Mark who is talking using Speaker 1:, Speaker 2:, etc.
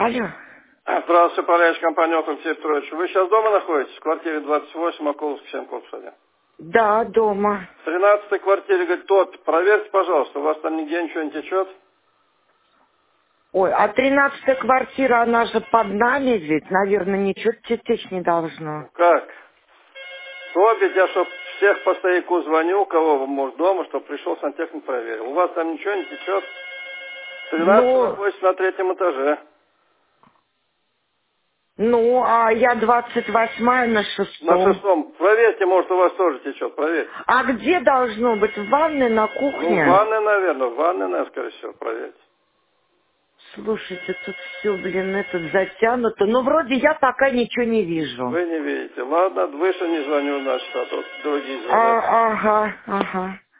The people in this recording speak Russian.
Speaker 1: Алло.
Speaker 2: Здравствуйте, Полянич, компания «Окон Петрович». Вы сейчас дома находитесь? В квартире 28, Околовск, 7, корпус 1.
Speaker 1: Да, дома.
Speaker 2: В 13-й квартире, говорит, тот, проверьте, пожалуйста, у вас там нигде ничего не течет?
Speaker 1: Ой, а 13-я квартира, она же под нами ведь, наверное, ничего течь не
Speaker 2: Ну
Speaker 1: должно.
Speaker 2: как? Обе, я чтоб всех по стояку звоню, у кого вы, может, дома, чтобы пришел сантехник проверил. У вас там ничего не течет? 13
Speaker 1: Ну,
Speaker 2: находится на 3-м этаже.
Speaker 1: а я 28-я на
Speaker 2: На
Speaker 1: 6-м.
Speaker 2: 6-м. Проверьте, может, у вас тоже течет, проверьте.
Speaker 1: А где должно быть? В ванной, на
Speaker 2: Ну, в
Speaker 1: кухне?
Speaker 2: ванной, наверное, скорее всего, проверьте.
Speaker 1: Слушайте, тут все, это затянуто. Ну, вроде я пока ничего не вижу.
Speaker 2: Вы не видите. Ладно, выше не звоню, значит, а то другие звонят.
Speaker 1: Ага.